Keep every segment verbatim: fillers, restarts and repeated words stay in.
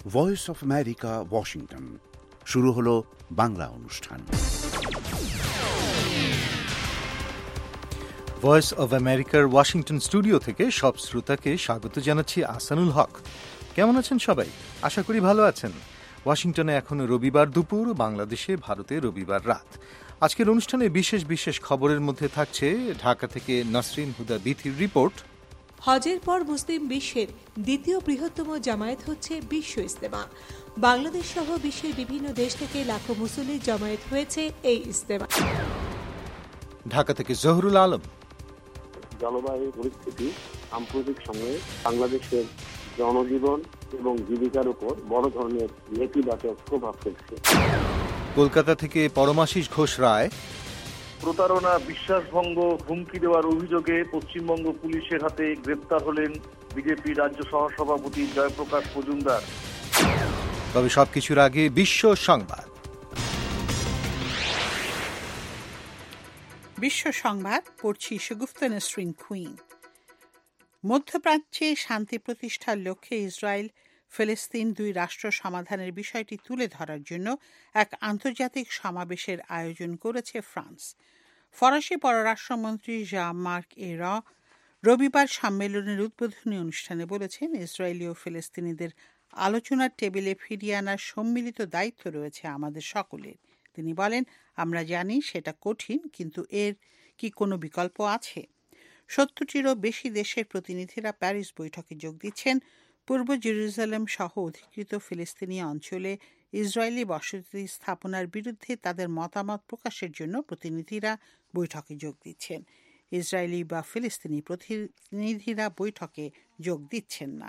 Voice of America, Washington. শুরু হলো বাংলা অনুষ্ঠান। ভয়েস অব আমেরিকার ওয়াশিংটন স্টুডিও থেকে সব শ্রোতাকে স্বাগত জানাচ্ছি আহসানুল হক। কেমন আছেন সবাই? আশা করি ভালো আছেন। ওয়াশিংটনে এখন রবিবার দুপুর, বাংলাদেশে ভারতে রবিবার রাত। আজকের অনুষ্ঠানে বিশেষ বিশেষ খবরের মধ্যে থাকছে ঢাকা থেকে নাসরিন হুদা বিথির রিপোর্ট। হজের পর মুসলিম বিশ্বের দ্বিতীয় বৃহত্তম জামায়াত হচ্ছে বিশ্ব ইজতেমা। বাংলাদেশ সহ বিশ্বের বিভিন্ন দেশ থেকে লাখো মুসল্লির জমায়েত হয়েছে এই ইজতেমা। ঢাকা থেকে জহুরুল আলম। জলবায়ু পরিস্থিতি সাম্প্রতিক সময়ে বাংলাদেশের জনজীবন এবং জীবিকার উপর বড় ধরনের নেতিবাচক প্রভাব ফেলছে। কলকাতা থেকে পরমাশিস ঘোষ রায়। প্রতারণা, বিশ্বাসভঙ্গ, হুমকি দেওয়ার অভিযোগে পশ্চিমবঙ্গ পুলিশের হাতে গ্রেপ্তার হলেন বিজেপি রাজ্য সহসভাপতি জয়প্রকাশ মজুমদার। তবে সবকিছুর আগে বিশ্ব সংবাদ। বিশ্ব সংবাদ পড়ছি শগুফতা নাসরিন কুইন। মধ্যপ্রাচ্যে শান্তি প্রতিষ্ঠার লক্ষ্যে ইসরায়েল ফিলিস্তিন দুই রাষ্ট্র সমাধানের বিষয়টি তুলে ধরার জন্য এক আন্তর্জাতিক সমাবেশের আয়োজন করেছে ফ্রান্স। ফরাসি পররাষ্ট্রমন্ত্রী জা-মার্ক এরা রবিবার সম্মেলনের উদ্বোধনী অনুষ্ঠানে বলেছেন, ইসরায়েলি ও ফিলিস্তিনিদের আলোচনার টেবিলে ফিরিয়ে আনার সম্মিলিত দায়িত্ব রয়েছে আমাদের সকলের। তিনি বলেন, আমরা জানি সেটা কঠিন, কিন্তু এর কি কোনো বিকল্প আছে? সত্তরটিরও বেশি দেশের প্রতিনিধিরা প্যারিস বৈঠকে যোগ দিচ্ছেন। পূর্ব জেরুজালেম সহ অধিকৃত ফিলিস্তিনি অঞ্চলে ইসরায়েলি বসতি স্থাপনার বিরুদ্ধে তাদের মতামত প্রকাশের জন্য প্রতিনিধিরা বৈঠকে যোগ দিচ্ছেন। ইসরায়েলি বা ফিলিস্তিনি প্রতিনিধিরা বৈঠকে যোগ দিচ্ছেন না।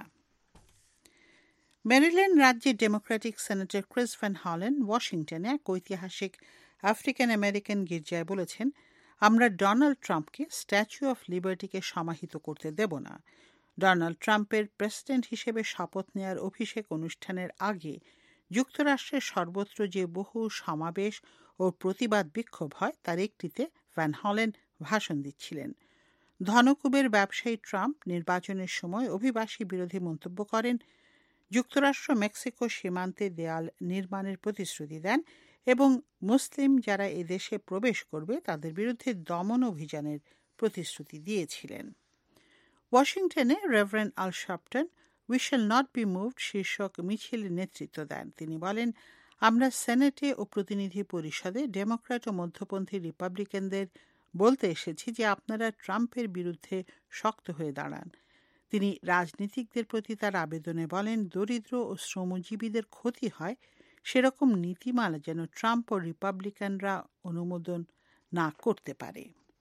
মেরিল্যান্ড রাজ্যের ডেমোক্রেটিক সেনেটর ক্রিস ভ্যান হলেন ওয়াশিংটনে এক ঐতিহাসিক আফ্রিকান আমেরিকান গির্জায় বলেছেন, আমরা ডোনাল্ড ট্রাম্পকে স্ট্যাচু অফ লিবার্টিকে সমাহিত করতে দেব না। ডোনাল্ড ট্রাম্পের প্রেসিডেন্ট হিসেবে শপথ নেওয়ার অভিষেক অনুষ্ঠানের আগে যুক্তরাষ্ট্রের সর্বত্র যে বহু সমাবেশ ও প্রতিবাদ বিক্ষোভ হয় তার একটিতে ভ্যান হলেন ভাষণ দিচ্ছিলেন। ধনকুবের ব্যবসায়ী ট্রাম্প নির্বাচনের সময় অভিবাসী বিরোধী মন্তব্য করেন, যুক্তরাষ্ট্র মেক্সিকো সীমান্তে দেয়াল নির্মাণের প্রতিশ্রুতি দেন এবং মুসলিম যারা এদেশে প্রবেশ করবে তাদের বিরুদ্ধে দমন অভিযানের প্রতিশ্রুতি দিয়েছিলেন। ওয়াশিংটনে Reverend Al Sharpton we shall not be moved শীর্ষক মিছিলের নেতৃত্ব দেন। তিনি বলেন, আমরা সেনেটে ও প্রতিনিধি পরিষদে ডেমোক্র্যাট ও মধ্যপন্থী রিপাবলিকানদের বলতে এসেছি যে আপনারা ট্রাম্পের বিরুদ্ধে শক্ত হয়ে দাঁড়ান। তিনি রাজনীতিকদের প্রতি তার আবেদনে বলেন, দরিদ্র ও শ্রমজীবীদের ক্ষতি হয় সেরকম নীতিমালা যেন ট্রাম্প ও রিপাবলিকানরা অনুমোদন না করতে পারে।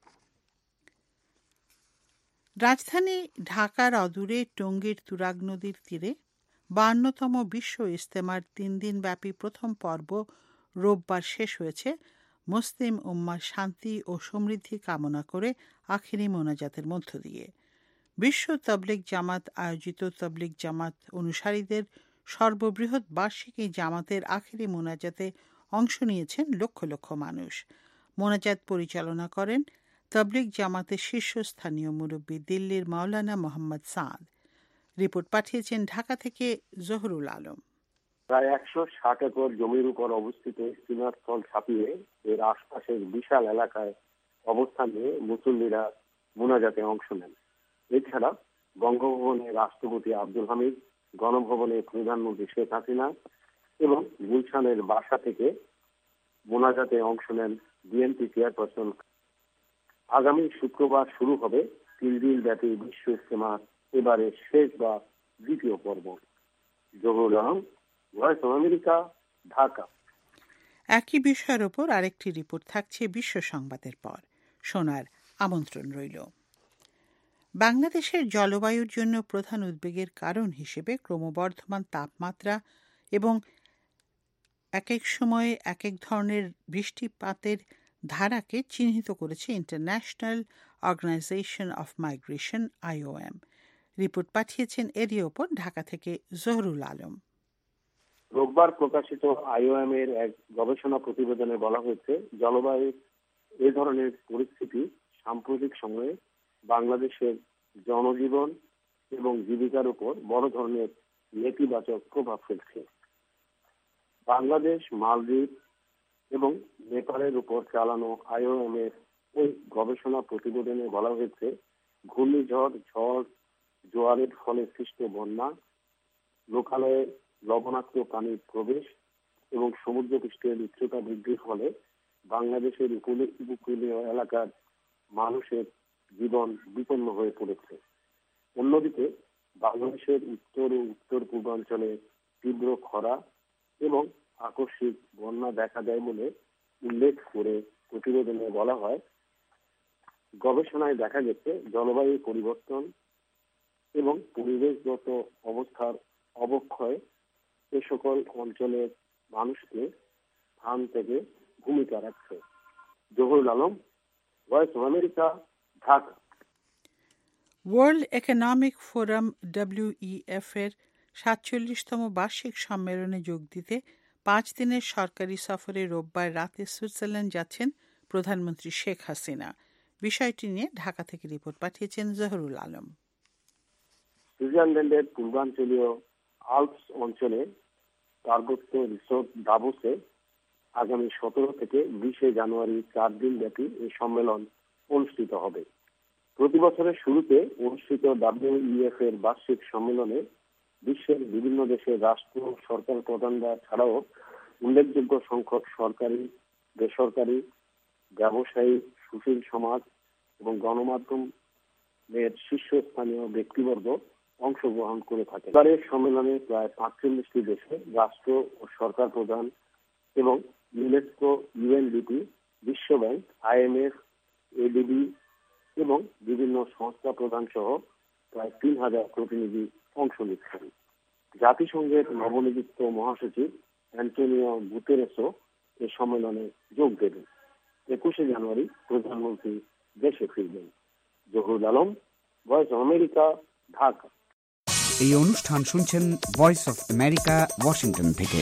রাজধানী ঢাকার অদূরে টঙ্গীর তুরাগ নদীর তীরে বায়ান্নতম বিশ্ব ইজতেমার তিন দিনব্যাপী প্রথম পর্ব রোববার শেষ হয়েছে মুসলিম উম্মার শান্তি ও সমৃদ্ধি কামনা করে আখিরি মোনাজাতের মধ্য দিয়ে। বিশ্ব তাবলিগ জামাত আয়োজিত তাবলিগ জামাত অনুসারীদের সর্ববৃহৎ বার্ষিক এই জামাতের আখিরি মোনাজাতে অংশ নিয়েছেন লক্ষ লক্ষ মানুষ। মোনাজাত পরিচালনা করেন তাবলিগ জামাতের শীর্ষস্থানীয় মুরব্বী দিল্লির মাওলানা মোহাম্মদ সাদ। রিপোর্ট পাঠিয়েছেন ঢাকা থেকে জহুরুল আলম। প্রায় একশো ষাট একর জমির উপর অবস্থিত ইজতেমাস্থল ছাপিয়ে এর আশপাশের বিশাল এলাকায় অবস্থান নিয়ে মুসল্লিরা মোনাজাতে অংশ নেন। এছাড়া বঙ্গভবনে রাষ্ট্রপতি আব্দুল হামিদ, গণভবনে প্রধানমন্ত্রী শেখ হাসিনা এবং গুলশানের বাসা থেকে মোনাজাতে অংশ নেন বিএনপি চেয়ারপারসন। আগামী শুক্রবার শুরু হবে তিন দিন ব্যাপী বিশ্ব ইজতেমার এবারে শেষ বা দ্বিতীয় পর্ব। Zahurul Alam, Voice of America, Dhaka. একই বিষয়ের ওপর আরেকটি রিপোর্ট থাকছে বিশ্ব সংবাদের পর। শোনার আমন্ত্রণ রইল। বাংলাদেশের জলবায়ুর জন্য প্রধান উদ্বেগের কারণ হিসেবে ক্রমবর্ধমান তাপমাত্রা এবং এক এক সময়ে এক এক ধরনের বৃষ্টিপাতের ধারাকে চিহ্নিত করেছে International Organization of Migration IOM. Report পাঠিয়েছেন এরই ওপর ঢাকা থেকে জহুরুল আলম। রোববার প্রকাশিত আইওএম এর এক গবেষণা প্রতিবেদনে বলা হয়েছে, জলবায়ুর এ ধরনের পরিস্থিতি সাম্প্রতিক সময়ে বাংলাদেশের জনজীবন এবং জীবিকার উপর বড় ধরনের নেতিবাচক প্রভাব ফেলছে। বাংলাদেশ, মালদ্বীপ এবং নেপালের উপর চালানো আইওএম এর ওই গবেষণা প্রতিবেদনে বলা হয়েছে, ঘূর্ণিঝড়, ঝড়, জোয়ারের ফলে সৃষ্ট বন্যা, লোকালয়ে লবণাক্ত পানির প্রবেশ এবং সমুদ্রপৃষ্ঠের উচ্চতা বৃদ্ধির ফলে বাংলাদেশের উপকূলীয় এলাকার মানুষের জীবন বিপন্ন হয়ে পড়েছে। অন্যদিকে বাংলাদেশের উত্তর ও উত্তর পূর্বাঞ্চলে তীব্র খরা এবং আকস্মিক বন্যা দেখা দেয় বলে উল্লেখ করে প্রতিবেদনে বলা হয়, গবেষণায় দেখা গেছে জলবায়ু পরিবর্তন এবং পরিবেশগত অবস্থার অবক্ষয় এ সকল অঞ্চলের মানুষকে স্থান থেকে ভূমিকা রাখছে। Zahurul Alam, Voice of America, Dhaka. World Economic Forum WEF এর সাতচল্লিশতম বার্ষিক সম্মেলনে যোগ দিতে পাঁচ দিনের সরকারি সফরে রোববার রাতে সুইজারল্যান্ড যাচ্ছেন প্রধানমন্ত্রী শেখ হাসিনা। বিষয়টি নিয়ে ঢাকা থেকে রিপোর্ট পাঠিয়েছেন জহুরুল আলম। সুইজারল্যান্ডের পূর্বাঞ্চলীয় আল্পস অঞ্চলে পার্বত্য রিসোর্ট দাভোসে আগামী সতেরো থেকে বিশে জানুয়ারি চার দিন ব্যাপী এই সম্মেলন অনুষ্ঠিত হবে। প্রতি বছরের শুরুতে অনুষ্ঠিত ডব্লিউইএফ এর বার্ষিক সম্মেলনে বিশ্বের বিভিন্ন দেশের রাষ্ট্র সরকার প্রধানরা ছাড়াও উল্লেখযোগ্য সংখ্যক সরকারি, বেসরকারি, ব্যবসায়ী, সুশীল সমাজ এবং গণমাধ্যমের শীর্ষস্থানীয় ব্যক্তিবর্গ অংশগ্রহণ করে থাকে। এবারের সম্মেলনে প্রায় পাঁচচল্লিশটি দেশে রাষ্ট্র ও সরকার প্রধান এবং ইউনেস্কো, ইউএনডিপি, বিশ্বব্যাংক, আইএমএফ, এডিবি এবং বিভিন্ন সংস্থা প্রধান সহ প্রায় তিন হাজার প্রতিনিধি অংশ নিচ্ছেন। জাতিসংঘের নবনিযুক্ত মহাসচিব অ্যান্টোনিও গুতেরেসও এই সম্মেলনে যোগ দেবেন। একুশে জানুয়ারি প্রধানমন্ত্রী দেশে ফিরবেন। Zahurul Alam, Voice of America, Dhaka. এই অনুষ্ঠান শুনছেন ভয়েস অফ আমেরিকা, ওয়াশিংটন থেকে।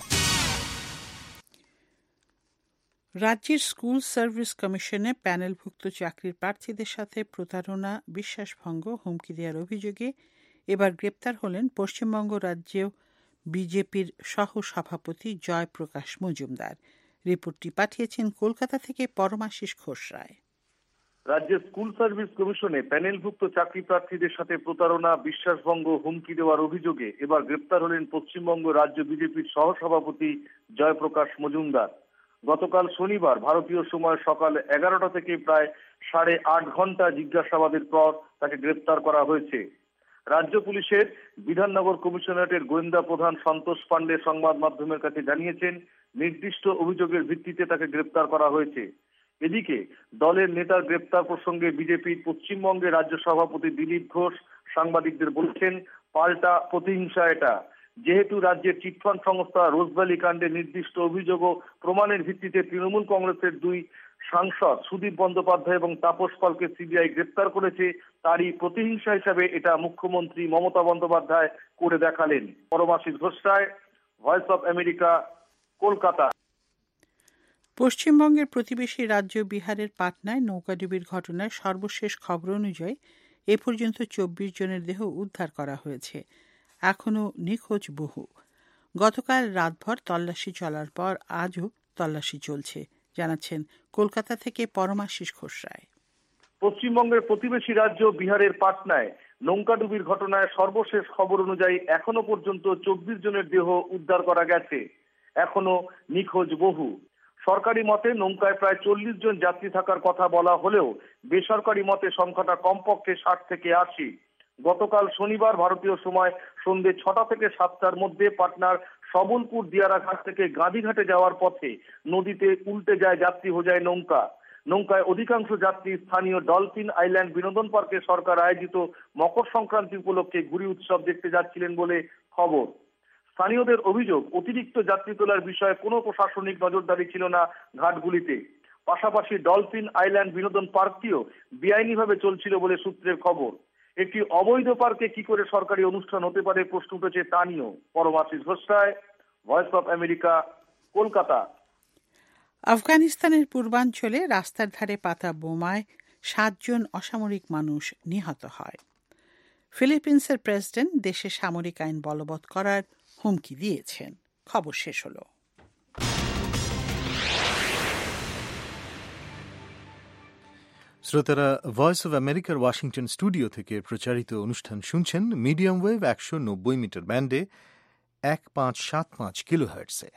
রাজ্যের স্কুল সার্ভিস কমিশনে প্যানেলভুক্ত চাকরির প্রার্থীদের সাথে প্রতারণা, বিশ্বাসভঙ্গ, হুমকি দেওয়ার অভিযোগে এবার গ্রেপ্তার হলেন পশ্চিমবঙ্গ রাজ্য বিজেপির সহ সভাপতি জয়প্রকাশ মজুমদার। রিপোর্টটি পাঠিয়েছেন কলকাতা থেকে পরমাশিস ঘোষ রায়। রাজ্যের স্কুল সার্ভিস কমিশনে প্যানেলভুক্ত চাকরি প্রার্থীদের সাথে প্রতারণা, বিশ্বাসভঙ্গ, হুমকি দেওয়ার অভিযোগে এবার গ্রেপ্তার হলেন পশ্চিমবঙ্গ রাজ্য বিজেপির সহসভাপতি জয়প্রকাশ মজুমদার। গতকাল শনিবার ভারতীয় সময় সকাল এগারোটা থেকে প্রায় সাড়ে আট ঘন্টা জিজ্ঞাসাবাদের পর তাকে গ্রেপ্তার করা হয়েছে। রাজ্য পুলিশের বিধাননগর কমিশনারেটের গোয়েন্দা প্রধান সন্তোষ পাণ্ডে সংবাদ মাধ্যমের কাছে জানিয়েছেন, নির্দিষ্ট অভিযোগের ভিত্তিতে তাকে গ্রেপ্তার করা হয়েছে। এদিকে দলের নেতার গ্রেপ্তার প্রসঙ্গে বিজেপির পশ্চিমবঙ্গের রাজ্য সভাপতি দিলীপ ঘোষ সাংবাদিকদের বলছেন, পাল্টা প্রতিহিংসা এটা। যেহেতু রাজ্যের চিটফান্ড সংস্থা রোজভ্যালি কাণ্ডে নির্দিষ্ট অভিযোগ ও প্রমাণের ভিত্তিতে তৃণমূল কংগ্রেসের দুই সাংসদ সুদীপ বন্দ্যোপাধ্যায় এবং তাপস পালকে সিবিআই গ্রেপ্তার করেছে, তারই প্রতিহিংসা হিসাবে এটা মুখ্যমন্ত্রী মমতা বন্দ্যোপাধ্যায় করে দেখালেন। Paramashis Ghosh Roy, Voice of America, Kolkata. পশ্চিমবঙ্গের প্রতিবেশী রাজ্য বিহারের পাটনায় নৌকাডুবির ঘটনায় সর্বশেষ খবর অনুযায়ী এ পর্যন্ত চব্বিশ জনের দেহ উদ্ধার করা হয়েছে। এখনও নিখোঁজ বহু। গতকাল রাতভর তল্লাশি চলার পর আজও তল্লাশি চলছে, জানাচ্ছেন কলকাতা থেকে পরমাশিস ঘোষ রায়। পশ্চিমবঙ্গের প্রতিবেশী রাজ্য বিহারের পাটনায় নৌকাডুবির ঘটনায় সর্বশেষ খবর অনুযায়ী এখনো পর্যন্ত চব্বিশ জনের দেহ উদ্ধার করা গেছে। এখনো নিখোঁজ বহু। সরকারি মতে নৌকায় প্রায় চল্লিশ জন যাত্রী থাকার কথা বলা হলেও বেসরকারি মতে সংখ্যাটা কমপক্ষে ষাট থেকে আশি। গতকাল শনিবার ভারতীয় সময় সন্ধ্যে ছটা থেকে সাতটার মধ্যে পাটনার সবলপুর দিয়ারা ঘাট থেকে গাঁধীঘাটে যাওয়ার পথে নদীতে উল্টে যায় যাত্রী বোঝাই নৌকা। নৌকায় অধিকাংশ যাত্রী স্থানীয় ডলফিন আইল্যান্ড বিনোদন পার্কে সরকার আয়োজিত মকর সংক্রান্তি উপলক্ষে ঘুড়ি উৎসব দেখতে যাচ্ছিলেন বলে খবর। স্থানীয়দের অভিযোগ, অতিরিক্ত যাত্রী তোলার বিষয়ে কোনো প্রশাসনিক নজরদারি ছিল না ঘাটগুলিতে। পাশাপাশি ডলফিন আইল্যান্ড বিনোদন পার্কটিও বেআইনিভাবে চলছিল বলে সূত্রের খবর। একটি অবৈধ পার্কে কি করে সরকারি অনুষ্ঠান হতে পারে প্রশ্ন উঠেছে তা নিয়েও। Paramashis Ghosh Roy, Voice of America, Kolkata. আফগানিস্তানের পূর্বাঞ্চলে রাস্তার ধারে পাতা বোমায় সাতজন অসামরিক মানুষ নিহত হয়। ফিলিপিন্সের প্রেসিডেন্ট দেশে সামরিক আইন বলবৎ করার হুমকি দিয়েছেন। খবর শেষ হলো। শ্রোতারা, ভয়েস অব আমেরিকার ওয়াশিংটন স্টুডিও থেকে প্রচারিত অনুষ্ঠান শুনছেন মিডিয়াম ওয়েভ একশো নব্বই মিটার ব্যান্ডে এক পাঁচ সাত পাঁচ কিলো হার্টসে।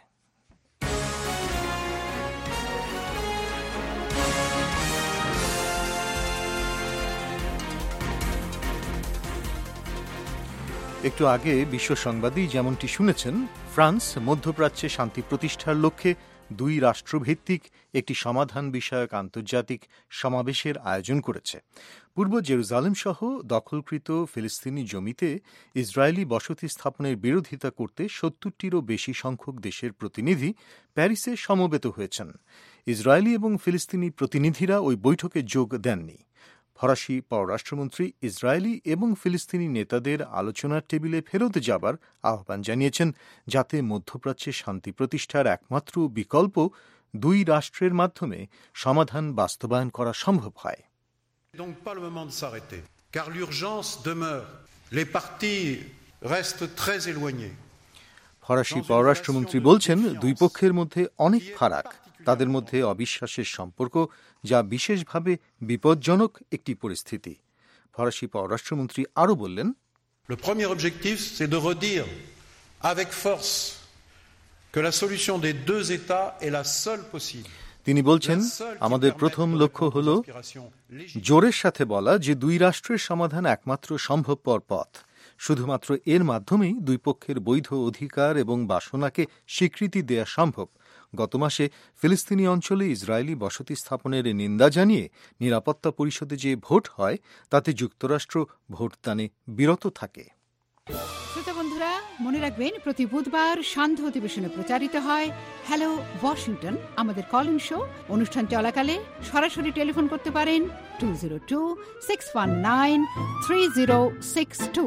একটু আগে বিশ্ব সংবাদই যেমনটি শুনেছেন, ফ্রান্স মধ্যপ্রাচ্যে শান্তি প্রতিষ্ঠার লক্ষ্যে দুই রাষ্ট্রভিত্তিক একটি সমাধান বিষয়ক আন্তর্জাতিক সমাবেশের আয়োজন করেছে। পূর্ব জেরুজালেম সহ দখলকৃত ফিলিস্তিনি জমিতে ইসরায়েলি বসতি স্থাপনের বিরোধিতা করতে সত্তরটিরও বেশি সংখ্যক দেশের প্রতিনিধি প্যারিসে সমবেত হয়েছেন। ইসরায়েলি এবং ফিলিস্তিনি প্রতিনিধিরা ওই বৈঠকে যোগ দেননি। ফরাসি পররাষ্ট্রমন্ত্রী ইসরায়েলি এবং ফিলিস্তিনি নেতাদের আলোচনার টেবিলে ফেরত যাবার আহ্বান জানিয়েছেন, যাতে মধ্যপ্রাচ্যে শান্তি প্রতিষ্ঠার একমাত্র বিকল্প দুই রাষ্ট্রের মাধ্যমে সমাধান বাস্তবায়ন করা সম্ভব হয়। Donc pas le moment de s'arrêter, car l'urgence demeure. Les parties restent très éloignées. ফরাসি পররাষ্ট্রমন্ত্রী বলছেন, দুই পক্ষের মধ্যে অনেক ফারাক, তাদের মধ্যে অবিশ্বাসের সম্পর্ক, যা বিশেষভাবে বিপজ্জনক একটি পরিস্থিতি। ফরাসি পররাষ্ট্রমন্ত্রী আরও বললেন, Le premier objectif, c'est de redire avec force que la solution des deux États est la seule possible. তিনি বলছেন, আমাদের প্রথম লক্ষ্য হল জোরের সাথে বলা যে দুই রাষ্ট্রের সমাধান একমাত্র সম্ভবপর পথ। শুধুমাত্র এর মাধ্যমেই দুই পক্ষের বৈধ অধিকার এবং বাসনাকে স্বীকৃতি দেয়া সম্ভব। গত মাসে ফিলিস্তিনি অঞ্চলে ইসরায়েলি বসতি স্থাপনের নিন্দা জানিয়ে নিরাপত্তা পরিষদে যে ভোট হয়, তাতে যুক্তরাষ্ট্র ভোটদানে বিরত থাকে। শ্রোতা বন্ধুরা, মনে রাখবেন, প্রতি বুধবার সান্ধ্য অধিবেশনে প্রচারিত হয় হ্যালো ওয়াশিংটন, আমাদের কল ইন শো। অনুষ্ঠান চলাকালে সরাসরি টেলিফোন করতে পারেন two zero two six one nine three zero six two.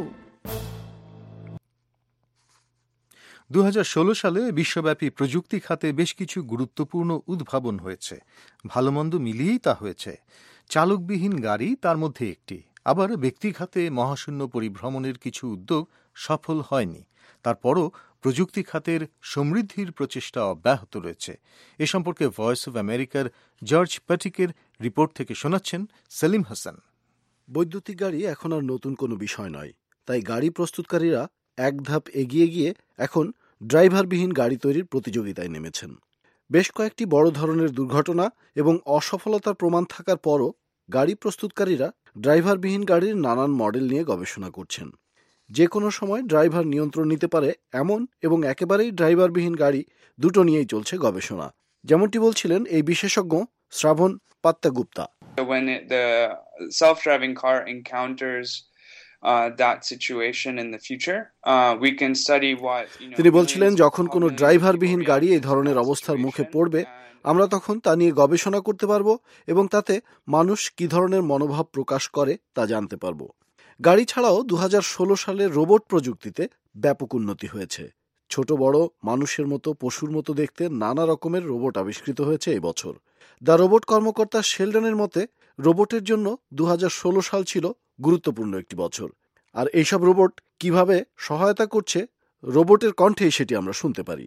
দু হাজার ষোলো সালে বিশ্বব্যাপী প্রযুক্তি খাতে বেশ কিছু গুরুত্বপূর্ণ উদ্ভাবন হয়েছে। ভালো মন্দ মিলিয়েই তা হয়েছে। চালকবিহীন গাড়ি তার মধ্যে একটি। আবার ব্যক্তি খাতে মহাশূন্য পরিভ্রমণের কিছু উদ্যোগ সফল হয়নি। তারপরও প্রযুক্তি খাতের সমৃদ্ধির প্রচেষ্টা অব্যাহত রয়েছে। এ সম্পর্কে ভয়েস অব আমেরিকার জর্জ প্যাটিকের রিপোর্ট থেকে শোনাচ্ছেন সেলিম হাসান। বৈদ্যুতিক গাড়ি এখন আর নতুন কোনো বিষয় নয়, তাই গাড়ি প্রস্তুতকারীরা এক ধাপ এগিয়ে গিয়ে এখন ড্রাইভারবিহীন গাড়ি তৈরির প্রতিযোগিতায় নেমেছেন। বেশ কয়েকটি বড় ধরনের দুর্ঘটনা এবং অসফলতার প্রমাণ থাকার পরও গাড়ি প্রস্তুতকারীরা ড্রাইভারবিহীন গাড়ির নানান মডেল নিয়ে গবেষণা করছেন। যে কোনো সময় ড্রাইভার নিয়ন্ত্রণ নিতে পারে এমন এবং একেবারেই ড্রাইভারবিহীন গাড়ি দুটো নিয়েই চলছে গবেষণা, যেমনটি বলছিলেন এই বিশেষজ্ঞ শ্রাবণ পাত্তাগুপ্তা। When the self-driving car encounters Uh, that situation in the future, uh, we can study what, you know, তিনি বলছিলেন, যখন কোনো ড্রাইভারবিহীন গাড়ি এই ধরনের অবস্থার মুখে পড়বে, আমরা তখন তা নিয়ে গবেষণা করতে পারব এবং তাতে মানুষ কি ধরনের মনোভাব প্রকাশ করে তা জানতে পারব। গাড়ি ছাড়াও দু হাজার ষোলো সালে রোবট প্রযুক্তিতে ব্যাপক উন্নতি হয়েছে। ছোট বড়, মানুষের মতো, পশুর মতো দেখতে নানা রকমের রোবট আবিষ্কৃত হয়েছে এই বছর। দ্য রোবট কর্মকর্তা শেলডনের মতে, রোবটের জন্য দু হাজার ষোলো সাল ছিল গুরুত্বপূর্ণ একটি বছর। আর এইসব রোবট কিভাবে সহায়তা করছে, রোবটের কণ্ঠেই সেটি আমরা শুনতে পারি।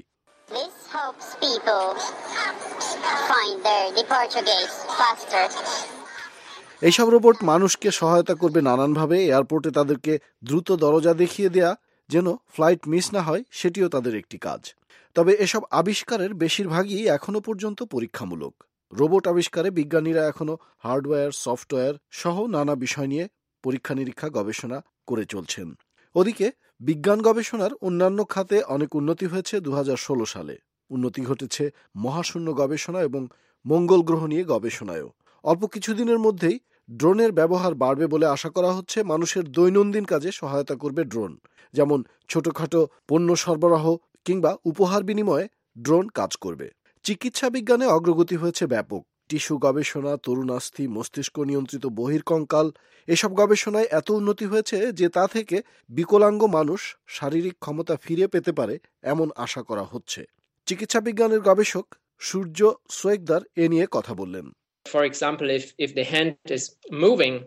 এইসব রোবট মানুষকে সহায়তা করবে নানানভাবে। এয়ারপোর্টে তাদেরকে দ্রুত দরজা দেখিয়ে দেয়া, যেন ফ্লাইট মিস না হয়, সেটিও তাদের একটি কাজ। তবে এসব আবিষ্কারের বেশিরভাগই এখনো পর্যন্ত পরীক্ষামূলক। রোবট আবিষ্কারে বিজ্ঞানীরা এখনো হার্ডওয়্যার, সফটওয়্যার সহ নানা বিষয় নিয়ে পরীক্ষা নিরীক্ষা গবেষণা করে চলছেন। ওদিকে বিজ্ঞান গবেষণার অন্যান্য খাতে অনেক উন্নতি হয়েছে দু হাজার ষোলো সালে। উন্নতি ঘটেছে মহাশূন্য গবেষণা এবং মঙ্গল গ্রহ নিয়ে গবেষণায়ও। অল্প কিছুদিনের মধ্যেই ড্রোনের ব্যবহার বাড়বে বলে আশা করা হচ্ছে। মানুষের দৈনন্দিন কাজে সহায়তা করবে ড্রোন, যেমন ছোটখাটো পণ্য সরবরাহ কিংবা উপহার বিনিময়ে ড্রোন কাজ করবে। চিকিৎসা বিজ্ঞানে অগ্রগতি হয়েছে ব্যাপক। টিস্যু গবেষণা, তরুণাস্থি, মস্তিষ্ক নিয়ন্ত্রিত বহির্কঙ্কাল, এসব গবেষণায় এত উন্নতি হয়েছে যে তা থেকে বিকলাঙ্গ মানুষ শারীরিক ক্ষমতা ফিরে পেতে পারে এমন আশা করা হচ্ছে। চিকিৎসা বিজ্ঞানের গবেষক সূর্য সোয়েকদার এ নিয়ে কথা বললেন। For example, if if the hand is moving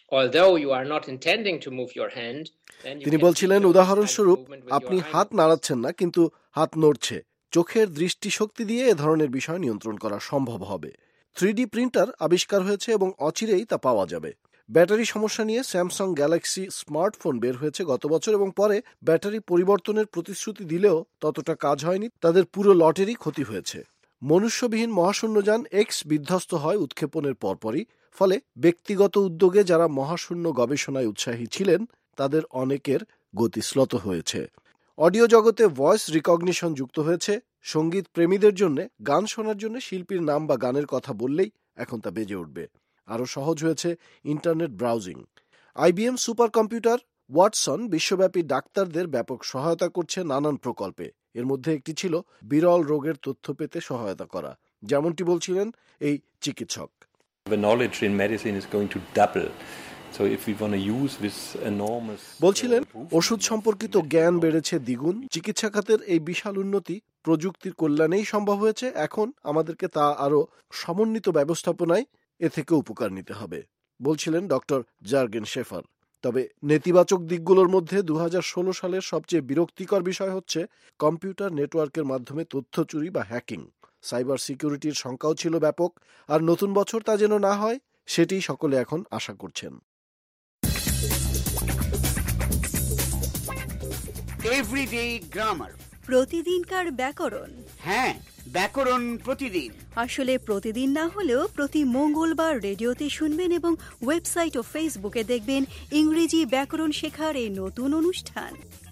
Although you are not intending to move your hand, তিনি বলছিলেন, উদাহরণস্বরূপ আপনি হাত নাড়াচ্ছেন না, কিন্তু হাত নড়ছে। চোখের দৃষ্টিশক্তি দিয়ে এ ধরনের বিষয় নিয়ন্ত্রণ করা সম্ভব হবে। থ্রি ডি প্রিন্টার আবিষ্কার হয়েছে এবং অচিরেই তা পাওয়া যাবে। ব্যাটারি সমস্যা নিয়ে স্যামসাং গ্যালাক্সি স্মার্টফোন বের হয়েছে গত বছর এবং পরে ব্যাটারি পরিবর্তনের প্রতিশ্রুতি দিলেও ততটা কাজ হয়নি, তাদের পুরো লটেরই ক্ষতি হয়েছে। মনুষ্যবিহীন মহাশূন্যযান এক্স বিধ্বস্ত হয় উৎক্ষেপণের পরপরই, ফলে ব্যক্তিগত উদ্যোগে যারা মহাশূন্য গবেষণায় উৎসাহী ছিলেন তাদের অনেকের গতিশ্লত হয়েছে। অডিও জগতে ভয়েস রিকগনিশন যুক্ত হয়েছে। সঙ্গীত প্রেমীদের জন্য গান শোনার জন্য শিল্পীর নাম বা গানের কথা বললেই এখন তা বেজে উঠবে। আরও সহজ হয়েছে internet browsing. IBM super computer Watson বিশ্বব্যাপী ডাক্তারদের ব্যাপক সহায়তা করছে নানান প্রকল্পে। এর মধ্যে একটি ছিল বিরল রোগের তথ্য পেতে সহায়তা করা, যেমনটি বলছিলেন এই চিকিৎসক। The knowledge in medicine is going to double. So if we want to use this enormous বলছিলেন, ওষুধ সম্পর্কিত জ্ঞান বেড়েছে দ্বিগুণ। চিকিৎসা খাতের এই বিশাল উন্নতি প্রযুক্তির কল্যাণেই সম্ভব হয়েছে। এখন আমাদেরকে তা আরও সমন্বিত ব্যবস্থাপনায় এ থেকে উপকার নিতে হবে, বলছিলেন ডক্টর জার্গেন শেফার। তবে নেতিবাচক দিকগুলোর মধ্যে দু হাজার ষোলো সালের সবচেয়ে বিরক্তিকর বিষয় হচ্ছে কম্পিউটার নেটওয়ার্কের মাধ্যমে তথ্য চুরি বা হ্যাকিং। সাইবার সিকিউরিটির সংখ্যাও ছিল ব্যাপক, আর নতুন বছর তা যেন না হয় সেটি সকলে এখন আশা করছেন। এভরিডে গ্রামার, প্রতিদিনকার ব্যাকরণ। হ্যাঁ, ব্যাকরণ প্রতিদিন। আসলে প্রতিদিন না হলেও প্রতি মঙ্গলবার রেডিওতে শুনবেন এবং ওয়েবসাইট ও ফেসবুকে দেখবেন ইংরেজি ব্যাকরণ শেখার এই নতুন অনুষ্ঠান।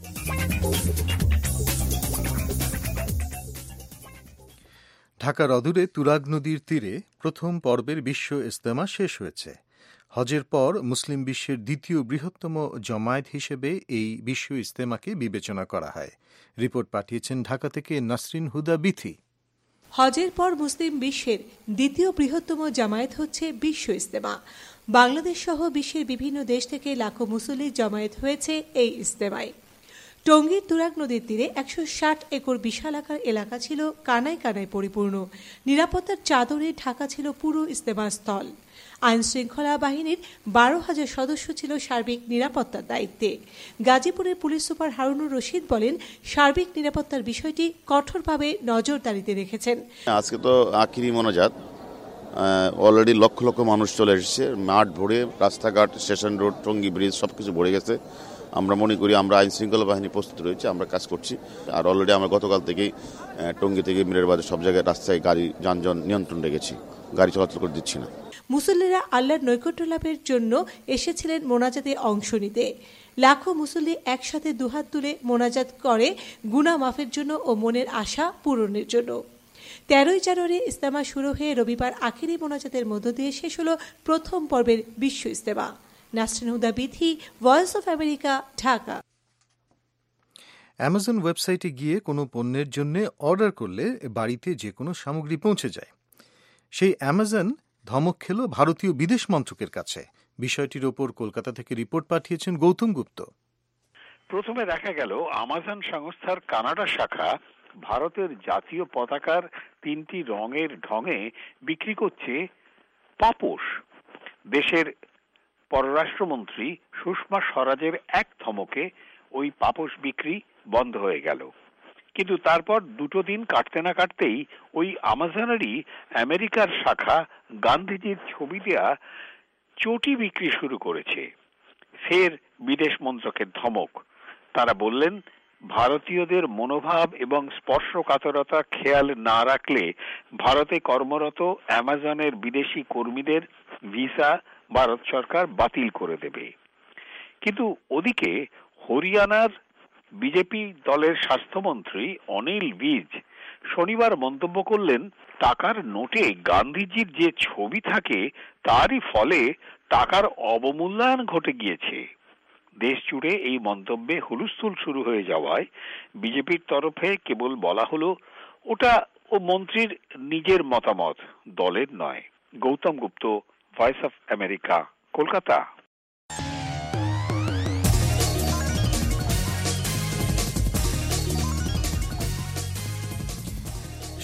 ঢাকার অদূরে তুরাগ নদীর তীরে প্রথম পর্বের বিশ্ব ইজতেমা শেষ হয়েছে। হজের পর মুসলিম বিশ্বের দ্বিতীয় বৃহত্তম জমায়েত হিসেবে এই বিশ্ব ইজতেমাকে বিবেচনা করা হয়। রিপোর্ট পাঠিয়েছেন ঢাকা থেকে নাসরিন হুদা বিথি। হজের পর মুসলিম বিশ্বের দ্বিতীয় বৃহত্তম জামায়াত হচ্ছে বিশ্ব ইজতেমা। বাংলাদেশ সহ বিশ্বের বিভিন্ন দেশ থেকে লাখো মুসল্লির জমায়েত হয়েছে এই ইজতেমায়। টঙ্গীর তুরাগ নদীর তীরে একশো ষাট একর বিশালাকার এলাকা ছিল কানায় কানায় পরিপূর্ণ। নিরাপত্তার চাদরে ঢাকা ছিল পুরো ইজতেমা স্থল। আইন শৃঙ্খলা বাহিনীর বারো হাজার সদস্য ছিল সার্বিক নিরাপত্তার দায়িত্বে। গাজীপুরের পুলিশ সুপার হারুনুর রশিদ বলেন, সার্বিক নিরাপত্তার বিষয়টি কঠোরভাবে নজরদারিতে রেখেছেন। আজকে তো আখিরি মোনাজাত, অলরেডি লক্ষ লক্ষ মানুষ চলে এসেছে। মাঠ ভরে, রাস্তাঘাট, স্টেশন রোড, টঙ্গী ব্রিজ সবকিছু ভরে গেছে। আমরা মনে করি আমরা আইন শৃঙ্খলা বাহিনী প্রস্তুত রয়েছে, আমরা কাজ করছি। আর অলরেডি আমরা গতকাল থেকেই টঙ্গী থেকে মিরের বাজার সব জায়গায় রাস্তায় গাড়ি যানজট নিয়ন্ত্রণ রেখেছি, গাড়ি চলাচল করে দিচ্ছি না। মুসল্লিরা আল্লাহর নৈকট্য লাভের জন্য এসেছিলেন মোনাজাতে অংশ নিতে। লাখো মুসল্লি একসাথে দুহাত তুলে মোনাজাত করে গুনাহ মাফের জন্য ও মনের আশা পূরণের জন্য। তেরোই জানুয়ারি ইজতেমা শুরু হয়ে রবিবার আখিরি মোনাজাতের মধ্য দিয়ে শেষ হল প্রথম পর্বের বিশ্ব Ijtema. Nasrin Huda Bithi, Voice of America, Dhaka. Amazon ওয়েবসাইটে গিয়ে কোনো পণ্যের জন্য অর্ডার করলে বাড়িতে যে কোনো সামগ্রী পৌঁছে যায়। সেই অ্যামাজন ধমক খেল ভারতীয় বিদেশ মন্ত্রকের কাছে। বিষয়টির ওপর কলকাতা থেকে রিপোর্ট পাঠিয়েছেন গৌতম গুপ্ত। প্রথমে দেখা গেল আমাজন সংস্থার কানাডা শাখা ভারতের জাতীয় পতাকার তিনটি রঙের ঢঙে বিক্রি করছে পাপোশ। দেশের পররাষ্ট্রমন্ত্রী সুষমা স্বরাজের এক ধমকে ওই পাপোশ বিক্রি বন্ধ হয়ে গেল। কিন্তু তারপর দুটো দিন কাটতে না কাটতেই ওই আমাজনেরই আমেরিকার শাখা গান্ধীজির ছবি দেয়া চটি বিক্রি শুরু করেছে। ফের বিদেশ মন্ত্রকের ধমক। তারা বললেন, ভারতীয়দের মনোভাব এবং স্পর্শকাতরতা খেয়াল না রাখলে ভারতে কর্মরত অ্যামাজনের বিদেশি কর্মীদের ভিসা ভারত সরকার বাতিল করে দেবে। কিন্তু ওদিকে হরিয়ানার বিজেপি দলের স্বাস্থ্যমন্ত্রী অনিল ভিজ শনিবার মন্তব্য করলেন, টাকার নোটে গান্ধীজির যে ছবি থাকে তারই ফলে টাকার অবমূল্যায়ন ঘটে গিয়েছে। দেশ জুড়ে এই মন্তব্যে হুলস্থুল শুরু হয়ে যাওয়ায় বিজেপির তরফে কেবল বলা হলো, ওটা ও মন্ত্রীর নিজের মতামত, দলের নয়। Gautam Gupta, Voice of America, Kolkata.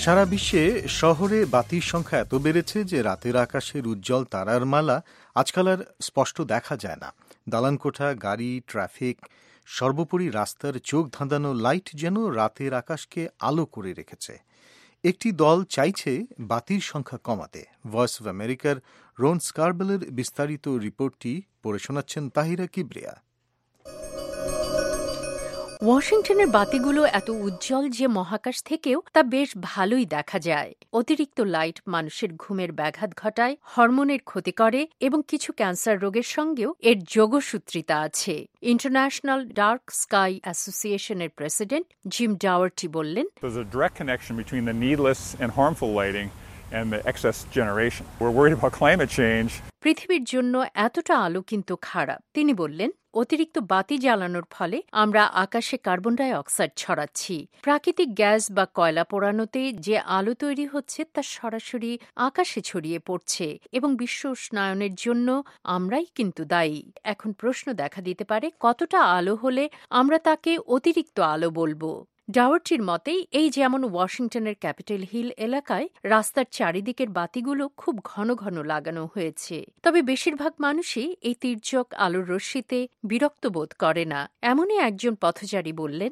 সারা বিশ্বে শহরে বাতির সংখ্যা এত বেড়েছে যে রাতের আকাশের উজ্জ্বল তারার মালা আজকাল আর স্পষ্ট দেখা যায় না। দালানকোঠা, গাড়ি, ট্রাফিক, সর্বোপরি রাস্তার চোখ ধাঁধানো লাইট যেন রাতের আকাশকে আলো করে রেখেছে। একটি দল চাইছে বাতির সংখ্যা কমাতে। ভয়েস অব আমেরিকার রোন স্কারবেলের বিস্তারিত রিপোর্টটি পড়ে শোনাচ্ছেন তাহিরা কিবরিয়া। ওয়াশিংটনের বাতিগুলো এত উজ্জ্বল যে মহাকাশ থেকেও তা বেশ ভালোই দেখা যায়। অতিরিক্ত লাইট মানুষের ঘুমের ব্যাঘাত ঘটায়, হরমোনের ক্ষতি করে এবং কিছু ক্যান্সার রোগের সঙ্গেও এর যোগসূত্রিতা আছে। ইন্টারন্যাশনাল ডার্ক স্কাই অ্যাসোসিয়েশনের প্রেসিডেন্ট জিম ডাওয়ার্টি বললেন, There's a direct connection between the needless and harmful lighting and the excess generation. We're worried about climate change. পৃথিবীর জন্য এতটা আলো কিন্তু খারাপ। তিনি বললেন, অতিরিক্ত বাতি জ্বালানোর ফলে আমরা আকাশে কার্বন ডাই অক্সাইড ছড়াচ্ছি। প্রাকৃতিক গ্যাস বা কয়লা পোড়ানোতে যে আলো তৈরি হচ্ছে তা সরাসরি আকাশে ছড়িয়ে পড়ছে এবং বিশ্ব উষ্ণায়নের জন্য আমরাই কিন্তু দায়ী। এখন প্রশ্ন দেখা দিতে পারে, কতটা আলো হলে আমরা তাকে অতিরিক্ত আলো বলবো? ডাওয়ার্টির মতেই এই যেমন ওয়াশিংটনের ক্যাপিটাল হিল এলাকায় রাস্তার চারিদিকের বাতিগুলো খুব ঘন ঘন লাগানো হয়েছে, তবে বেশিরভাগ মানুষই এই তির্যক আলোর রশ্মিতে বিরক্ত বোধ করে না। এমনই একজন পথচারী বললেন,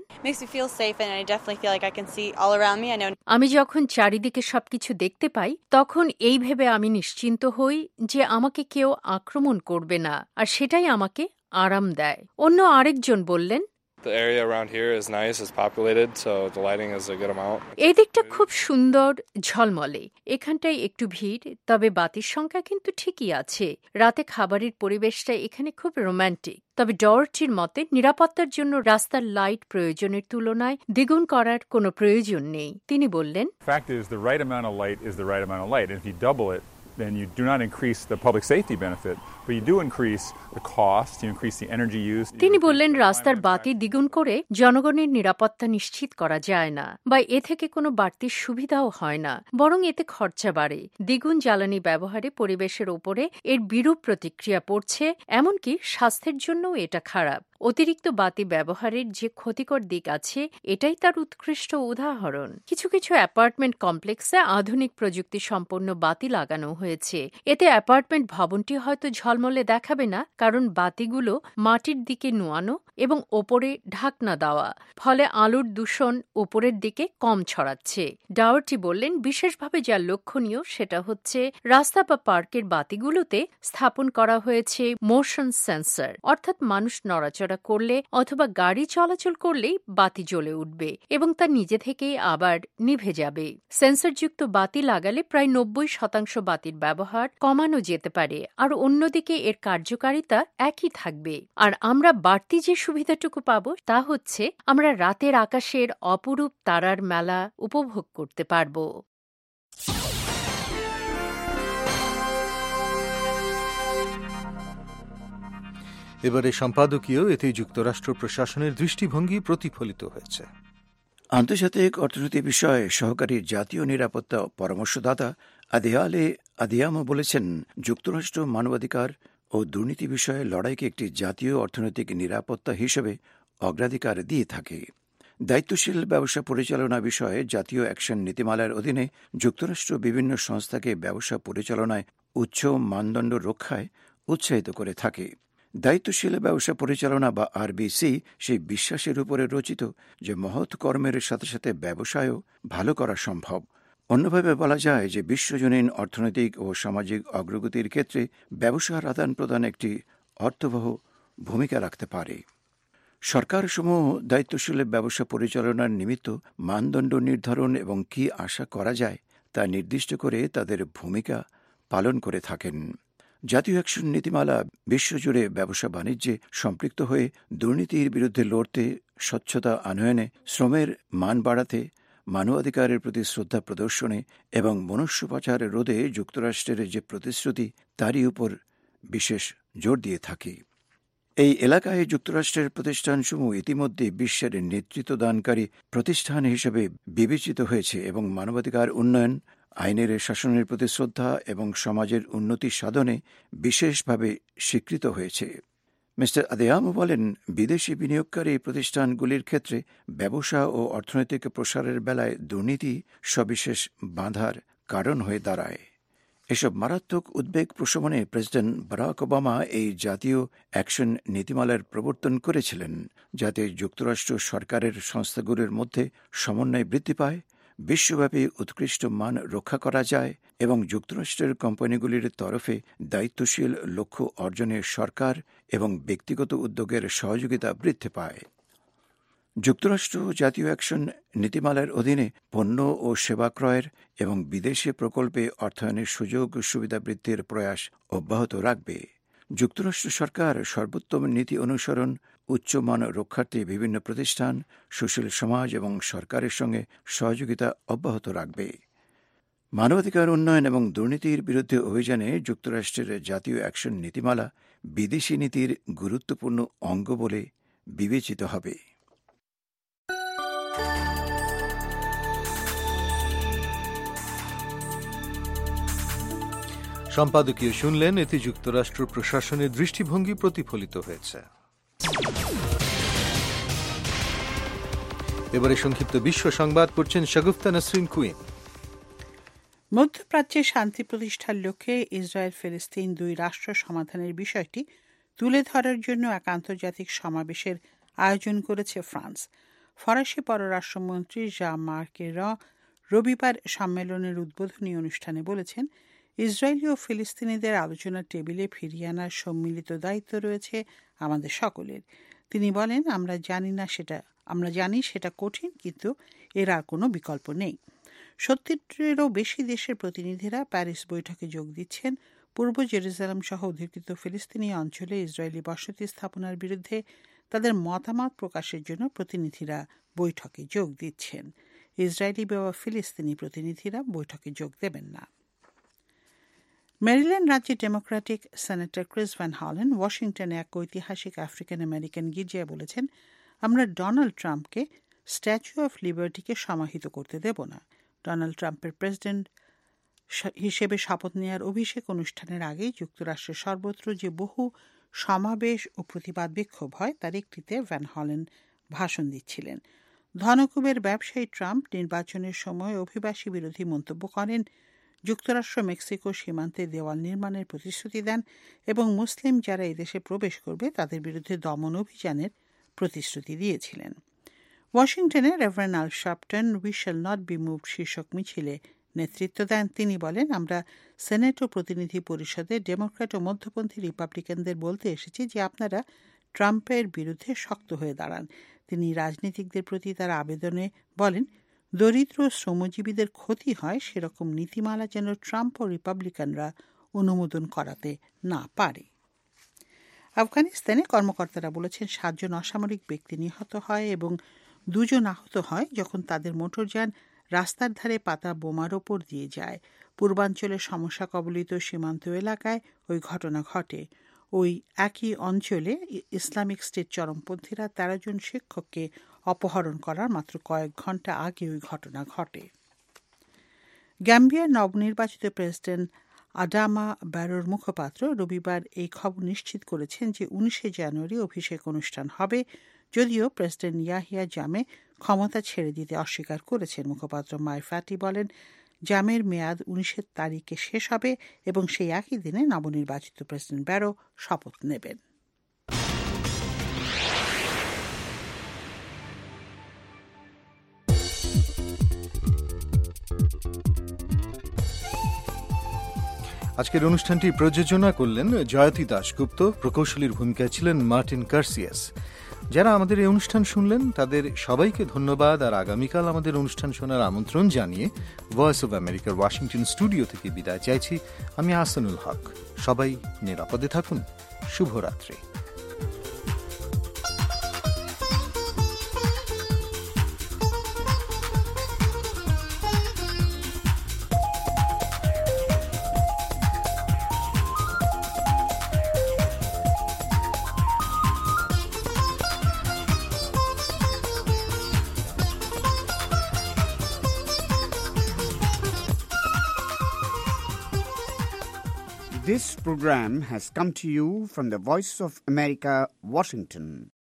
আমি যখন চারিদিকে সবকিছু দেখতে পাই তখন এই ভেবে আমি নিশ্চিন্ত হই যে আমাকে কেউ আক্রমণ করবে না, আর সেটাই আমাকে আরাম দেয়। অন্য আরেকজন বললেন, The area around here is nice, it's populated, so the lighting is a good amount. এই দিকটা খুব সুন্দর, ঝলমলে। এখানটায় একটু ভিড়, তবে বাতির সংখ্যা কিন্তু ঠিকই আছে। রাতে খাবারের পরিবেশটা এখানে খুব রোম্যান্টিক। তবে ডওয়ার্টির মতে নিরাপত্তার জন্য রাস্তার লাইট প্রয়োজনের তুলনায় দ্বিগুণ করার কোনো প্রয়োজন নেই। তিনি বললেন, Fact is, the right amount of light is the right amount of light. And if you double it, then you do not increase the public safety benefit, but you do increase the cost, you increase the energy use. তিনি বললেন, রাস্তার বাতি দ্বিগুণ করে জনগণের নিরাপত্তা নিশ্চিত করা যায় না, বা এ থেকে কোনো বাড়তি সুবিধাও হয় না, বরং এতে খরচা বাড়ে। দ্বিগুণ জ্বালানি ব্যবহারে পরিবেশের ওপরে এর বিরূপ প্রতিক্রিয়া পড়ছে, এমনকি স্বাস্থ্যের জন্যও এটা খারাপ। অতিরিক্ত বাতি ব্যবহারের যে ক্ষতিকর দিক আছে এটাই তার উৎকৃষ্ট উদাহরণ। কিছু কিছু অ্যাপার্টমেন্ট কমপ্লেক্সে আধুনিক প্রযুক্তি সম্পন্ন বাতি লাগানো হয়েছে। এতে অ্যাপার্টমেন্ট ভবনটি হয়তো ঝলমলে দেখাবে না, কারণ বাতিগুলো মাটির দিকে নোয়ানো এবং ওপরে ঢাকনা দেওয়া, ফলে আলোর দূষণ ওপরের দিকে কম ছড়াচ্ছে। ডাওয়ার্টি বললেন, বিশেষভাবে যা লক্ষণীয় সেটা হচ্ছে রাস্তা বা পার্কের বাতিগুলোতে স্থাপন করা হয়েছে মোশন সেন্সর, অর্থাৎ মানুষ নড়াচড়া করলে অথবা গাড়ি চলাচল করলেই বাতি জ্বলে উঠবে এবং তা নিজে থেকেই আবার নিভে যাবে। সেন্সরযুক্ত বাতি লাগালে প্রায় নব্বই শতাংশ বাতির ব্যবহার কমানো যেতে পারে, আর অন্যদিকে এর কার্যকারিতা একই থাকবে। আর আমরা বাড়তি যে সুবিধাটুকু পাব তা হচ্ছে আমরা রাতের আকাশের অপরূপ তারার মেলা উপভোগ করতে পারব। এবারে সম্পাদকীয়, এতে যুক্তরাষ্ট্র প্রশাসনের দৃষ্টিভঙ্গি প্রতিফলিত হয়েছে। আন্তর্জাতিক অর্থনীতি বিষয়ে সহকারী জাতীয় নিরাপত্তা পরামর্শদাতা আদিয়ালে আদিয়ামো বলেছেন, যুক্তরাষ্ট্র মানবাধিকার ও দুর্নীতি বিষয়ে লড়াইকে একটি জাতীয় অর্থনৈতিক নিরাপত্তা হিসেবে অগ্রাধিকার দিয়ে থাকে। দায়িত্বশীল ব্যবসা পরিচালনা বিষয়ে জাতীয় অ্যাকশন নীতিমালার অধীনে যুক্তরাষ্ট্র বিভিন্ন সংস্থাকে ব্যবসা পরিচালনায় উচ্চ মানদণ্ড রক্ষায় উৎসাহিত করে থাকে। দায়িত্বশীল ব্যবসা পরিচালনা বা আরবিসি সেই বিশ্বাসের উপরে রচিত যে মহৎ কর্মের সাথে সাথে ব্যবসায়ও ভালো করা সম্ভব। অন্যভাবে বলা যায় যে বিশ্বজনীন অর্থনৈতিক ও সামাজিক অগ্রগতির ক্ষেত্রে ব্যবসার আদান প্রদান একটি অর্থবহ ভূমিকা রাখতে পারে। সরকারসমূহ দায়িত্বশীল ব্যবসা পরিচালনার নিমিত্ত মানদণ্ড নির্ধারণ এবং কি আশা করা যায় তা নির্দিষ্ট করে তাদের ভূমিকা পালন করে থাকেন। জাতীয় অ্যাকশন নীতিমালা বিশ্বজুড়ে ব্যবসা বাণিজ্যে সম্পৃক্ত হয়ে দুর্নীতির বিরুদ্ধে লড়তে, স্বচ্ছতা আনয়নে, শ্রমের মান বাড়াতে, মানবাধিকারের প্রতি শ্রদ্ধা প্রদর্শনে এবং মনুষ্য পাচার রোধে যুক্তরাষ্ট্রের যে প্রতিশ্রুতি তারই উপর বিশেষ জোর দিয়ে থাকে। এই এলাকায় যুক্তরাষ্ট্রের প্রতিষ্ঠানসমূহ ইতিমধ্যে বিশ্বের নেতৃত্বদানকারী প্রতিষ্ঠান হিসেবে বিবেচিত হয়েছে এবং মানবাধিকার উন্নয়ন, আইনের শাসনের প্রতি শ্রদ্ধা এবং সমাজের উন্নতি সাধনে বিশেষভাবে স্বীকৃত হয়েছে। মিস্টার আদেয়ামো বলেন, বিদেশি বিনিয়োগকারী প্রতিষ্ঠানগুলির ক্ষেত্রে ব্যবসা ও অর্থনৈতিক প্রসারের বেলায় দুর্নীতি সবিশেষ বাধার কারণ হয়ে দাঁড়ায়। এসব মারাত্মক উদ্বেগ প্রশমনে প্রেসিডেন্ট বারাক ওবামা এই জাতীয় অ্যাকশন নীতিমালার প্রবর্তন করেছিলেন, যাতে যুক্তরাষ্ট্র সরকারের সংস্থাগুলির মধ্যে সমন্বয় বৃদ্ধি পায়, বিশ্বব্যাপী উৎকৃষ্ট মান রক্ষা করা যায় এবং যুক্তরাষ্ট্রের কোম্পানিগুলির তরফে দায়িত্বশীল লক্ষ্য অর্জনে সরকার এবং ব্যক্তিগত উদ্যোগের সহযোগিতা বৃদ্ধি পায়। যুক্তরাষ্ট্র জাতীয় অ্যাকশন নীতিমালার অধীনে পণ্য ও সেবা ক্রয়ের এবং বিদেশি প্রকল্পে অর্থায়নের সুযোগ সুবিধা বৃদ্ধির প্রয়াস অব্যাহত রাখবে। যুক্তরাষ্ট্র সরকার সর্বোত্তম নীতি অনুসরণ, উচ্চমান রক্ষার্থে বিভিন্ন প্রতিষ্ঠান, সুশীল সমাজ এবং সরকারের সঙ্গে সহযোগিতা অব্যাহত রাখবে। মানবাধিকার উন্নয়ন এবং দুর্নীতির বিরুদ্ধে অভিযানে যুক্তরাষ্ট্রের জাতীয় অ্যাকশন নীতিমালা বিদেশি নীতির গুরুত্বপূর্ণ অঙ্গ বলে বিবেচিত হবে। সম্পাদকীয় শুনলেন, এতে যুক্তরাষ্ট্র প্রশাসনের দৃষ্টিভঙ্গি প্রতিফলিত হয়েছে। এবারে সংক্ষিপ্ত বিশ্ব সংবাদ পড়ছেন শাগুফতা নাসরিন কুইন। মধ্যপ্রাচ্যে শান্তি প্রতিষ্ঠার লক্ষ্যে ইসরায়েল ফিলিস্তিন দুই রাষ্ট্র সমাধানের বিষয়টি তুলে ধরার জন্য এক আন্তর্জাতিক সমাবেশের আয়োজন করেছে ফ্রান্স। ফরাসি পররাষ্ট্রমন্ত্রী জা মার্ক র রবিবার সম্মেলনের উদ্বোধনী অনুষ্ঠানে বলেছেন, ইসরায়েলি ও ফিলিস্তিনিদের আলোচনার টেবিলে ফিরিয়ে আনার সম্মিলিত দায়িত্ব রয়েছে আমাদের সকলের। তিনি বলেন, আমরা জানি না সেটা আমরা জানি সেটা কঠিন, কিন্তু এর আর কোনো বিকল্প নেই। সত্তরেরও বেশি দেশের প্রতিনিধিরা প্যারিস বৈঠকে যোগ দিচ্ছেন। পূর্ব জেরুজালেম সহ অধিকৃত ফিলিস্তিনি অঞ্চলে ইসরায়েলি বসতি স্থাপনার বিরুদ্ধে তাদের মতামত প্রকাশের জন্য প্রতিনিধিরা বৈঠকে যোগ দিচ্ছেন। ইসরায়েলি বা ফিলিস্তিনি প্রতিনিধিরা বৈঠকে যোগ দেবেন না। মেরিল্যান্ড রাজ্যের ডেমোক্রেটিক সেনেটর ক্রিস ভ্যান হলেন ওয়াশিংটনে এক ঐতিহাসিক আফ্রিকান আমেরিকান গির্জায় বলেছেন, আমরা ডোনাল্ড ট্রাম্পকে স্ট্যাচু অফ লিবার্টিকে সমাহিত করতে দেব না। ডোনাল্ড ট্রাম্পের প্রেসিডেন্ট হিসেবে শপথ নেওয়ার অভিষেক অনুষ্ঠানের আগে যুক্তরাষ্ট্রের সর্বত্র যে বহু সমাবেশ ও প্রতিবাদ বিক্ষোভ হয় তার একটিতে ভ্যান হলেন ভাষণ দিচ্ছিলেন। ধনকুবের ব্যবসায়ী ট্রাম্প নির্বাচনের সময় অভিবাসী বিরোধী মন্তব্য করেন, যুক্তরাষ্ট্র মেক্সিকো সীমান্তে দেওয়াল নির্মাণের প্রতিশ্রুতি দেন এবং মুসলিম যারা এদেশে প্রবেশ করবে তাদের বিরুদ্ধে দমন অভিযানের প্রতিশ্রুতি দিয়েছিলেন। ওয়াশিংটনে Reverend Al Sharpton we shall not be moved শীর্ষক মিছিলে নেতৃত্ব দেন। তিনি বলেন, আমরা সেনেট ও প্রতিনিধি পরিষদে ডেমোক্র্যাট ও মধ্যপন্থী রিপাবলিকানদের বলতে এসেছি যে আপনারা ট্রাম্পের বিরুদ্ধে শক্ত হয়ে দাঁড়ান। তিনি রাজনীতিকদের প্রতি তার আবেদনে বলেন, দরিদ্র শ্রমজীবীদের ক্ষতি হয় সেরকম নীতিমালা যেন ট্রাম্প ও রিপাবলিকানরা অনুমোদন করাতে না পারে। আফগানিস্তানে কর্মকর্তারা বলেছেন সাতজন অসামরিক ব্যক্তি নিহত হয় এবং দুজন আহত হয় যখন তাদের মোটরযান রাস্তার ধারে পাতা বোমার ওপর দিয়ে যায়। পূর্বাঞ্চলের সমস্যা কবলিত সীমান্ত এলাকায় ওই ঘটনা ঘটে। ওই একই অঞ্চলে ইসলামিক স্টেট চরমপন্থীরা তেরো জন শিক্ষককে অপহরণ করার মাত্র কয়েক ঘন্টা আগে ওই ঘটনা ঘটে। গ্যাম্বিয়ার নবনির্বাচিত প্রেসিডেন্ট আডামা ব্যারোর মুখপাত্র রবিবার এই খবর নিশ্চিত করেছেন যে উনিশে জানুয়ারি অভিষেক অনুষ্ঠান হবে, যদিও প্রেসিডেন্ট ইয়াহিয়া জামে ক্ষমতা ছেড়ে দিতে অস্বীকার করেছেন। মুখপাত্র মাই ফাটি বলেন, জামের মেয়াদ উনিশের তারিখে শেষ হবে এবং সেই একই দিনে নবনির্বাচিত প্রেসিডেন্ট ব্যারো শপথ নেবেন। আজকের অনুষ্ঠানটি প্রযোজনা করলেন জয়তী দাশগুপ্ত, প্রকৌশলীর ভূমিকায় ছিলেন মার্টিন কার্সিয়াস। যারা আমাদের এই অনুষ্ঠান শুনলেন তাদের সবাইকে ধন্যবাদ। আর আগামীকাল আমাদের অনুষ্ঠান শোনার আমন্ত্রণ জানিয়ে ভয়েস অব আমেরিকার ওয়াশিংটন স্টুডিও থেকে বিদায় চাইছি আমি আহসানুল হক। সবাই নিরাপদে থাকুন। শুভরাত্রি। This program has come to you from the Voice of America, Washington.